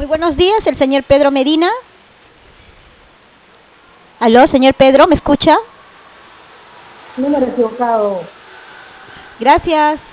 Muy buenos días, el señor Pedro Medina. Aló, señor Pedro, ¿me escucha? Número equivocado. Gracias.